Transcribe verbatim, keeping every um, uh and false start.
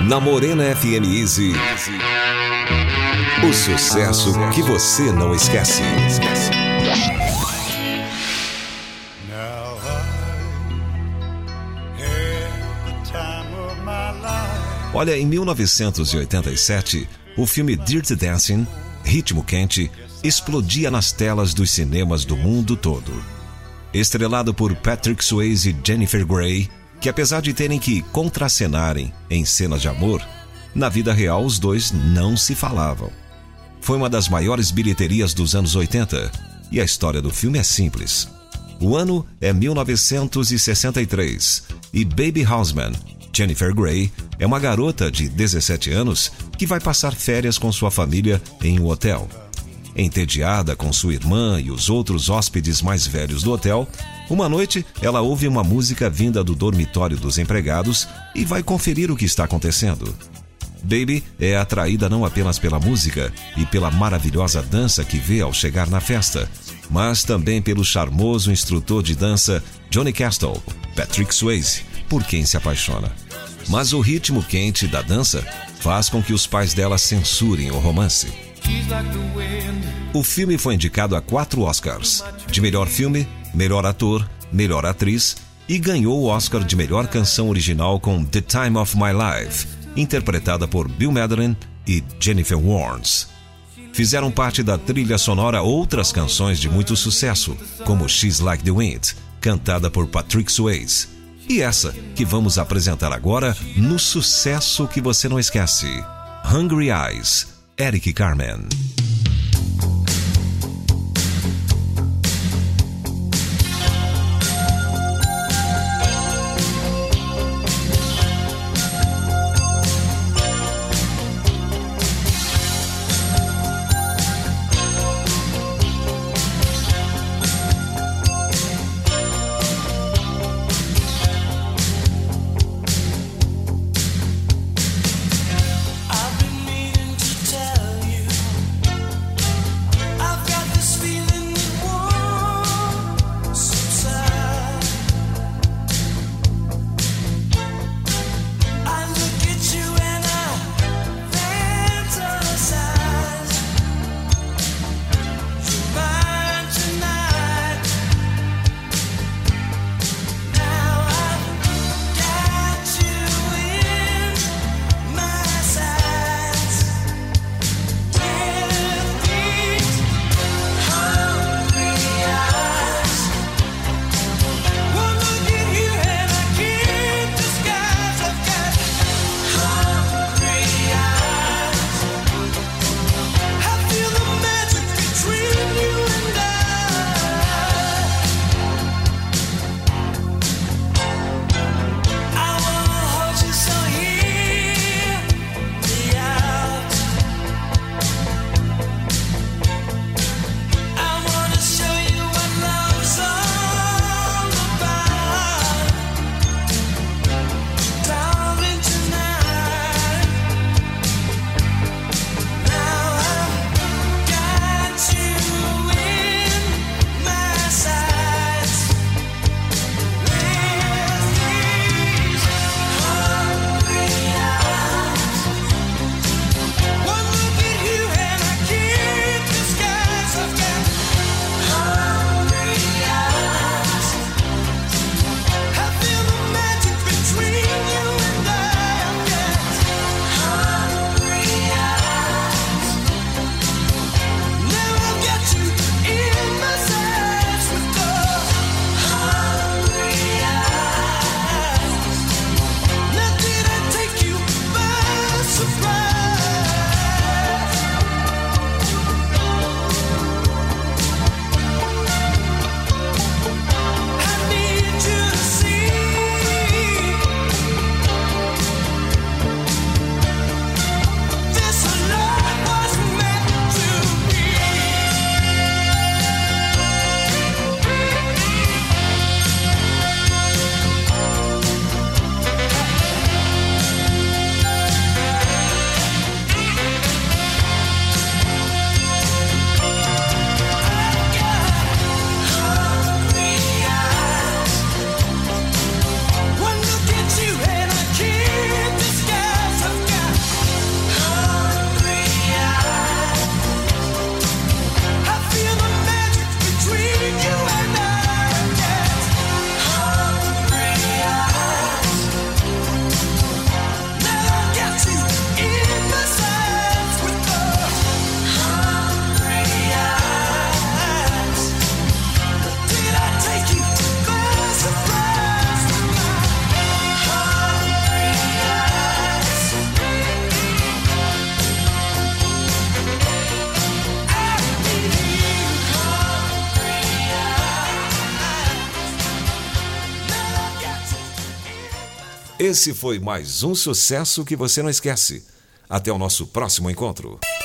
Na Morena F M Easy, o sucesso que você não esquece. Olha, em mil novecentos e oitenta e sete, o filme Dirty Dancing, Ritmo Quente, explodia nas telas dos cinemas do mundo todo. Estrelado por Patrick Swayze e Jennifer Grey, que apesar de terem que contracenarem em cenas de amor, na vida real os dois não se falavam. Foi uma das maiores bilheterias dos anos oitenta, e a história do filme é simples. O ano é mil novecentos e sessenta e três, e Baby Houseman, Jennifer Grey, é uma garota de dezessete anos que vai passar férias com sua família em um hotel. Entediada com sua irmã e os outros hóspedes mais velhos do hotel, uma noite ela ouve uma música vinda do dormitório dos empregados e vai conferir o que está acontecendo. Baby é atraída não apenas pela música e pela maravilhosa dança que vê ao chegar na festa, mas também pelo charmoso instrutor de dança Johnny Castle, Patrick Swayze, por quem se apaixona. Mas o ritmo quente da dança faz com que os pais dela censurem o romance. O filme foi indicado a quatro Oscars, de melhor filme, melhor ator, melhor atriz, e ganhou o Oscar de melhor canção original com The Time of My Life, interpretada por Bill Madeline e Jennifer Warnes. Fizeram parte da trilha sonora outras canções de muito sucesso, como She's Like the Wind, cantada por Patrick Swayze, e essa que vamos apresentar agora no sucesso que você não esquece, Hungry Eyes, Eric Carmen. I've been meaning to tell you Esse foi mais um sucesso que você não esquece. Até o nosso próximo encontro.